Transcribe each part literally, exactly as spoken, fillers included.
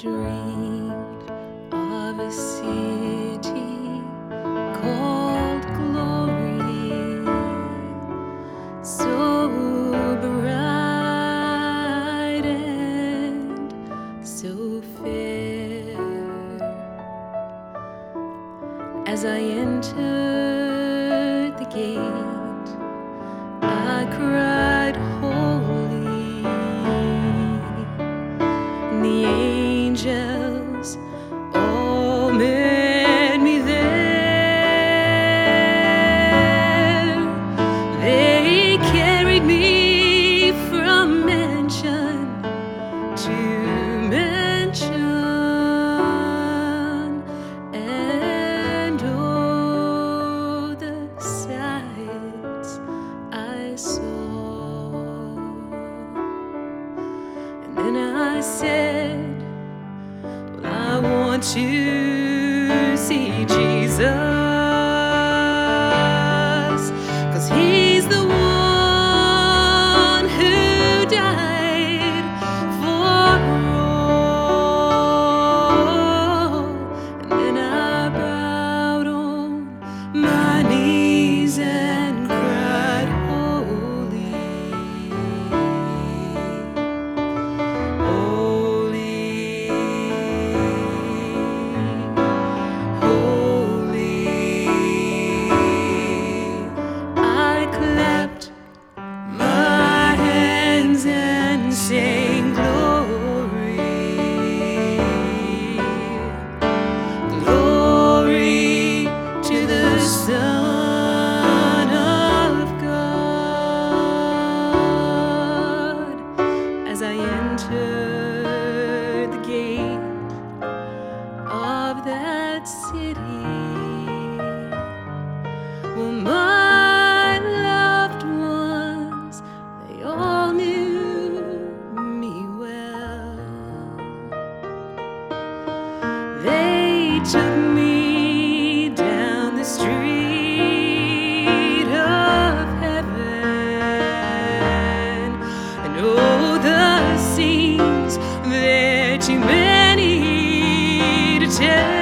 dreamed of a city called Glory, so bright and so fair. As I entered the gate, I cried, holy, and the angels all met me there. They carried me from mansion to mansion, and oh, the sights I saw. And then I said, well, I want to see Jesus, 'cause he's the one who died for all. And then I bowed on my knees and cried, holy, holy, holy. I clapped my hands and sang glory, glory to the Son of God. As I entered the gate of that city, well, my loved ones, they all knew me well. They took me down the street of heaven, and oh, the scenes they're too many to tell.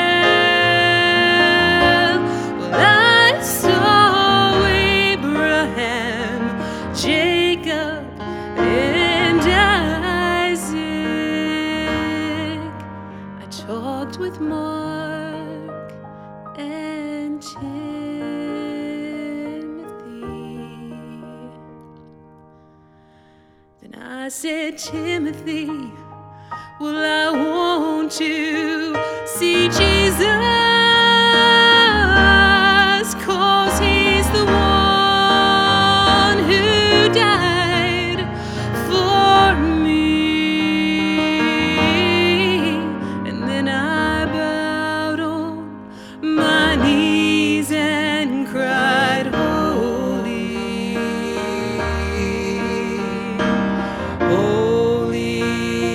Well, I saw Abraham, Jacob, and Isaac. I talked with Mark and Timothy. Then I said, Timothy, well, I want to see Jesus, 'cause he's the one who died for me. And then I bowed on my knees and cried, holy, holy,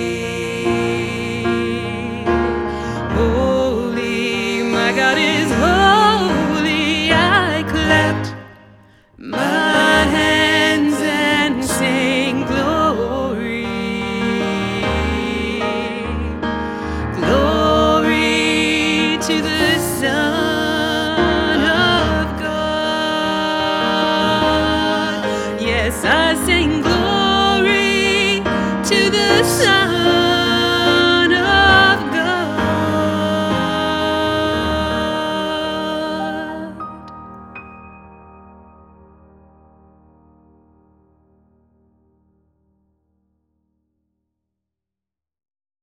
holy. My God is holy. I clapped my hands and sang glory, glory to the Son of God. Yes, I sing glory to the Son